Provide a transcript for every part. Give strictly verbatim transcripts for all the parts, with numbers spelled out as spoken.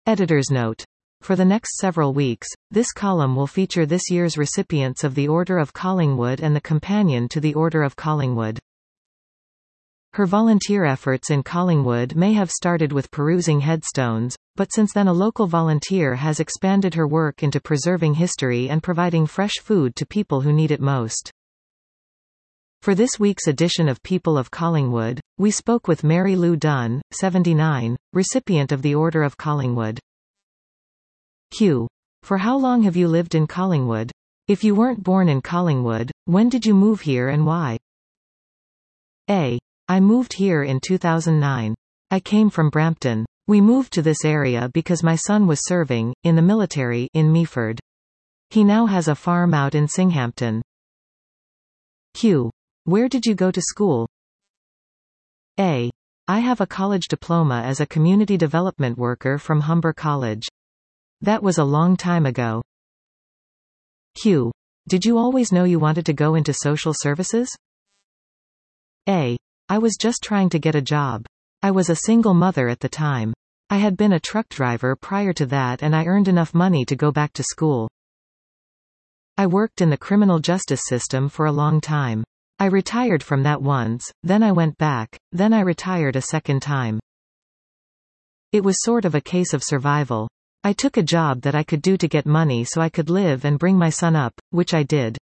Editor's note. For the next several weeks, this column will feature this year's recipients of the Order of Collingwood and the Companion to the Order of Collingwood. Her volunteer efforts in Collingwood may have started with perusing headstones, but since then a local volunteer has expanded her work into preserving history and providing fresh food to people who need it most. For this week's edition of People of Collingwood, we spoke with Mary Lou Dunn, seventy-nine, recipient of the Order of Collingwood. Q. For how long have you lived in Collingwood? If you weren't born in Collingwood, when did you move here and why? A. I moved here in two thousand nine. I came from Brampton. We moved to this area because my son was serving, in the military, in Meaford. He now has a farm out in Singhampton. Q. Where did you go to school? A. I have a college diploma as a community development worker from Humber College. That was a long time ago. Q. Did you always know you wanted to go into social services? A. I was just trying to get a job. I was a single mother at the time. I had been a truck driver prior to that and I earned enough money to go back to school. I worked in the criminal justice system for a long time. I retired from that once, then I went back, then I retired a second time. It was sort of a case of survival. I took a job that I could do to get money so I could live and bring my son up, which I did.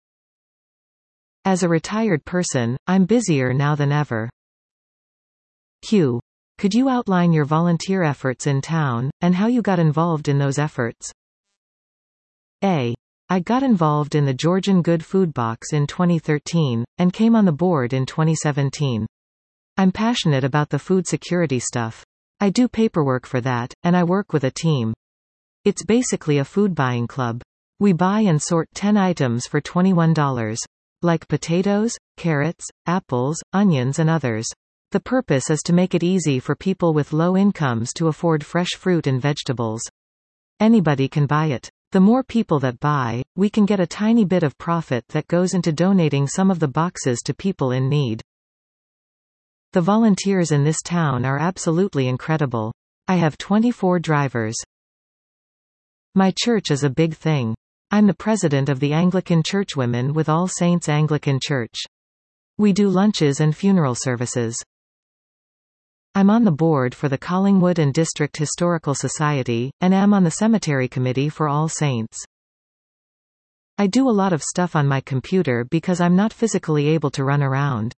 As a retired person, I'm busier now than ever. Q. Could you outline your volunteer efforts in town, and how you got involved in those efforts? A. I got involved in the Georgian Good Food Box in twenty thirteen, and came on the board in twenty seventeen. I'm passionate about the food security stuff. I do paperwork for that, and I work with a team. It's basically a food buying club. We buy and sort ten items for twenty-one dollars. Like potatoes, carrots, apples, onions and others. The purpose is to make it easy for people with low incomes to afford fresh fruit and vegetables. Anybody can buy it. The more people that buy, we can get a tiny bit of profit that goes into donating some of the boxes to people in need. The volunteers in this town are absolutely incredible. I have twenty-four drivers. My church is a big thing. I'm the president of the Anglican Churchwomen with All Saints Anglican Church. We do lunches and funeral services. I'm on the board for the Collingwood and District Historical Society, and am on the cemetery committee for All Saints. I do a lot of stuff on my computer because I'm not physically able to run around.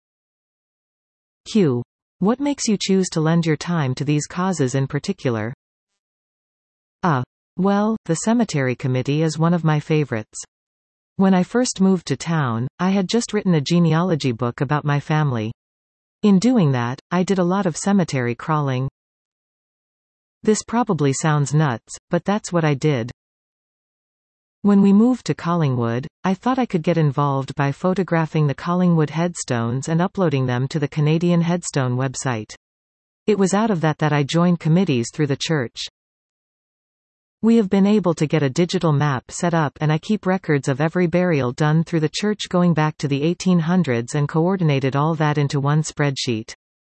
Q. What makes you choose to lend your time to these causes in particular? Uh. Well, the cemetery committee is one of my favorites. When I first moved to town, I had just written a genealogy book about my family. In doing that, I did a lot of cemetery crawling. This probably sounds nuts, but that's what I did. When we moved to Collingwood, I thought I could get involved by photographing the Collingwood headstones and uploading them to the Canadian Headstone website. It was out of that that I joined committees through the church. We have been able to get a digital map set up and I keep records of every burial done through the church going back to the eighteen hundreds and coordinated all that into one spreadsheet.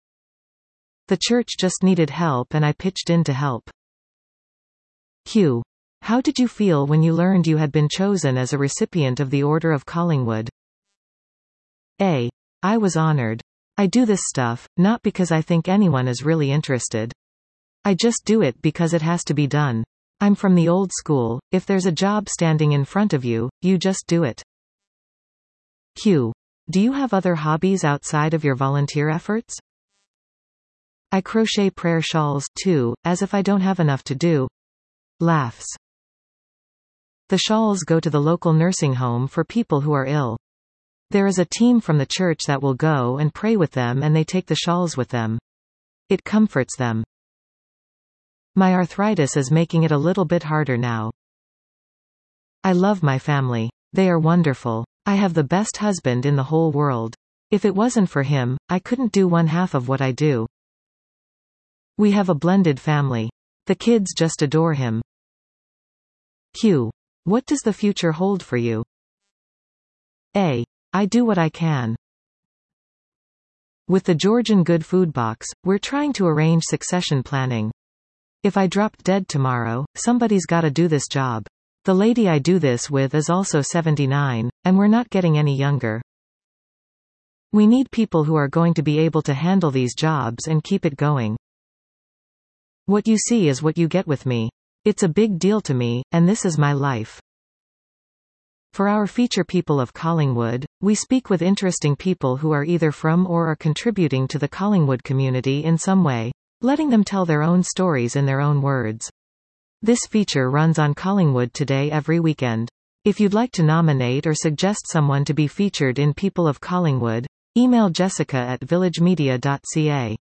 The church just needed help and I pitched in to help. Q. How did you feel when you learned you had been chosen as a recipient of the Order of Collingwood? A. I was honored. I do this stuff, not because I think anyone is really interested. I just do it because it has to be done. I'm from the old school, if there's a job standing in front of you, you just do it. Q. Do you have other hobbies outside of your volunteer efforts? I crochet prayer shawls, too, as if I don't have enough to do. Laughs. The shawls go to the local nursing home for people who are ill. There is a team from the church that will go and pray with them and they take the shawls with them. It comforts them. My arthritis is making it a little bit harder now. I love my family. They are wonderful. I have the best husband in the whole world. If it wasn't for him, I couldn't do one half of what I do. We have a blended family. The kids just adore him. Q. What does the future hold for you? A. I do what I can. With the Georgian Good Food Box, we're trying to arrange succession planning. If I dropped dead tomorrow, somebody's gotta do this job. The lady I do this with is also seventy-nine, and we're not getting any younger. We need people who are going to be able to handle these jobs and keep it going. What you see is what you get with me. It's a big deal to me, and this is my life. For our feature People of Collingwood, we speak with interesting people who are either from or are contributing to the Collingwood community in some way, letting them tell their own stories in their own words. This feature runs on Collingwood Today every weekend. If you'd like to nominate or suggest someone to be featured in People of Collingwood, email Jessica at villagemedia dot c a.